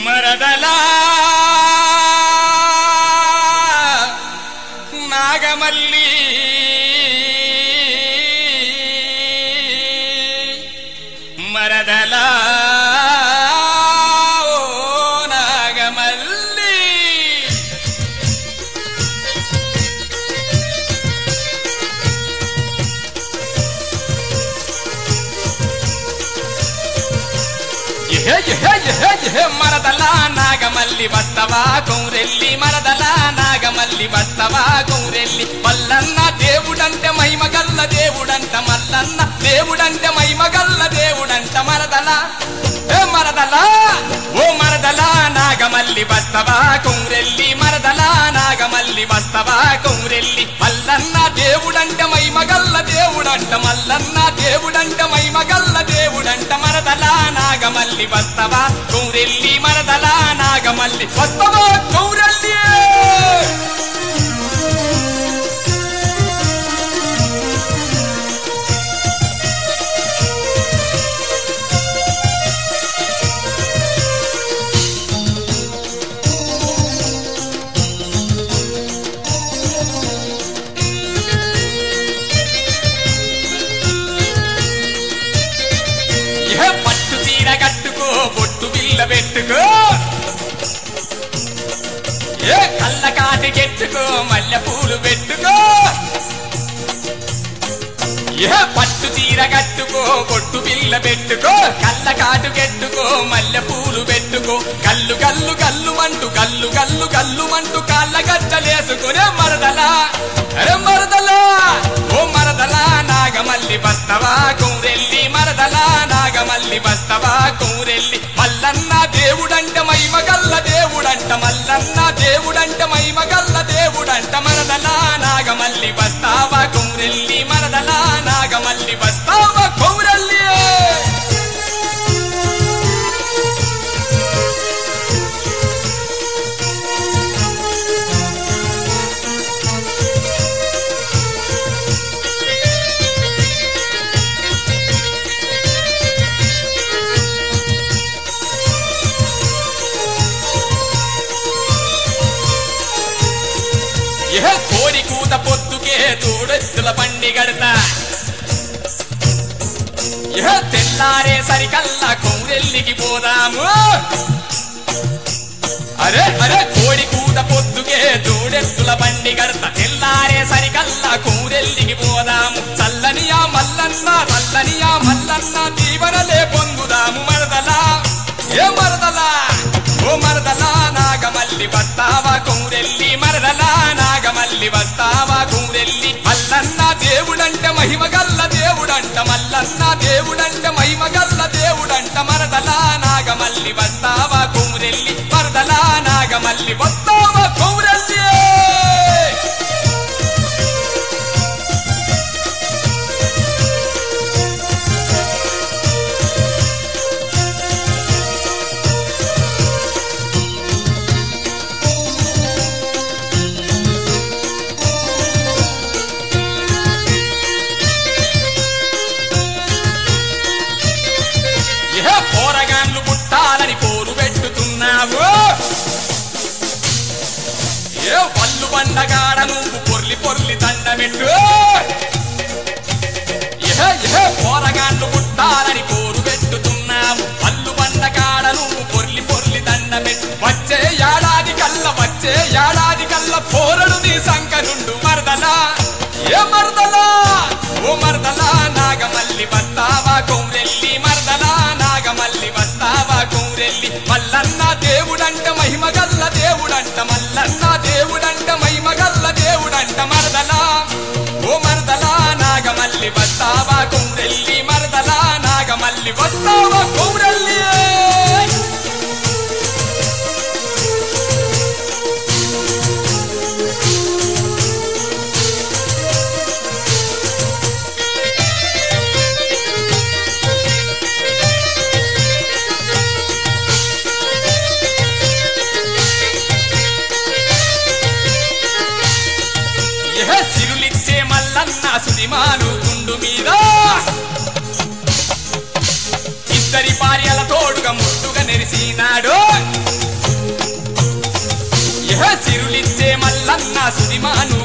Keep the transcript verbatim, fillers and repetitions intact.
మరదలా నాగమల్లి మరదలా ఓ నాగమల్లి మరదలా నాగమల్లి వస్తవా కౌరెల్లి మరదలా నాగమల్లి వస్తవా కౌరెల్లి మల్లన్న దేవుడంటే మహిమగల్ల దేవుడంట మల్లన్న దేవుడంటే మహిమగల్ల దేవుడంట మరదలా ఏ మరదలా ఓ మరదలా నాగమల్లి వస్తవా కౌరెల్లి మరదలా నాగమల్లి వస్తవా కౌరెల్లి మల్లన్న దేవుడంటే మహిమగల్ల దేవుడంట మల్లన్న దేవుడంటే మహిమగల్ల దేవుడంట మరదలా నాగమల్లి వస్తవా కౌరెల్లి మరదలా నాగమల్లి వస్తవా కౌరెల్లి పట్టు తీర కట్టుకో బొట్టు బిల్ల పెట్టుకో ఏ కళ్ళ కాటి కెట్టుకో మల్లె పూలు పెట్టుకో ఏ పట్టు తీర కట్టుకో బొట్టు బిల్ల పెట్టుకో కళ్ళ కాటు కెట్టుకో మల్లె పూలు పెట్టుకో కల్లు కల్లు కల్లు మంటూ కల్లు కల్లు కల్లు మంటూ కాళ్ళ గజ్జలేసుకునే మరదలా అరే మరదలా ఓ మరదలా నాగమల్లి వస్తవా కౌరెల్లి మరదలా నాగమల్లి వస్తవా కౌరెల్లి మల్లన్న దేవుడంట మహిమగల్ల దేవుడంట మల్లన్న దేవుడంట మహిమగల్ల దేవుడంట మరదలా నాగమల్లి వస్తవా కౌరెల్లి మరదలా నాగమల్లి వస్తవా కౌరెల్లి కోడి కూత పొద్దుకే తోడెత్తుల బండి గడతా తెల్లారే సరికల్లా కౌరెల్లికి పోదాము అరే అరే కోడి కూత పొద్దుకే తోడెత్తుల బండి గడతా తెల్లారే సరికల్లా కౌరెల్లికి పోదాము చల్లనియా మల్లన్న చల్లనియా మల్లన్న దీవనలే పొందుదాము మరదలా ఏ మరదలా ఓ మరదలా నాగమల్లి వస్తావా కౌరెల్లి మరదలా నాగమల్లి వస్తావా కౌరెల్లి మల్లన్న దేవుడంట మహిమగల్ల దేవుడంట మల్లన్న దేవుడంట మహిమగల్ల దేవుడంట మరదలా నాగమల్లి వస్తావా కౌరెల్లి మరదలా నాగమల్లి వస్తావా కౌరెల్లి పోరగాన్లు పుట్టాలని పోరు పెట్టుతున్నావు ఏ పళ్ళు పండగాడ నువ్వు పొర్లి పొర్లి దండమెట్టు ఏ పోరగాన్లు పుట్టాలని పోరు పెట్టుతున్నావు పళ్ళు పండగాడ నువ్వు పొర్లి పొర్లి దండమెట్టు వచ్చే ఏడాది కల్ల వచ్చే ఏడాది కల్ల పోరడు నీ సంకరుండు మరదలా ఏ మరదలా ఓ మరదలా నాగమల్లి వస్తావా కౌరెల్లి మరదలా నాగమల్లి వస్తావా కౌరెల్లి మల్లన్న దేవుడంట మహిమగల్ల దేవుడంట మల్లన్న దేవుడంట మహిమగల్ల దేవుడంట మరదలా ఓ మరదలా నాగమల్లి వస్తావా కౌరెల్లి మరదలా నాగమల్లి వస్తావా కౌరెల్లి సిరులిచ్చే మల్లన్న సుదిమాను గుండు మీద ఇద్దరి భార్యల తోడుగా ముట్టుగా నెరిసినాడు సుదిమాను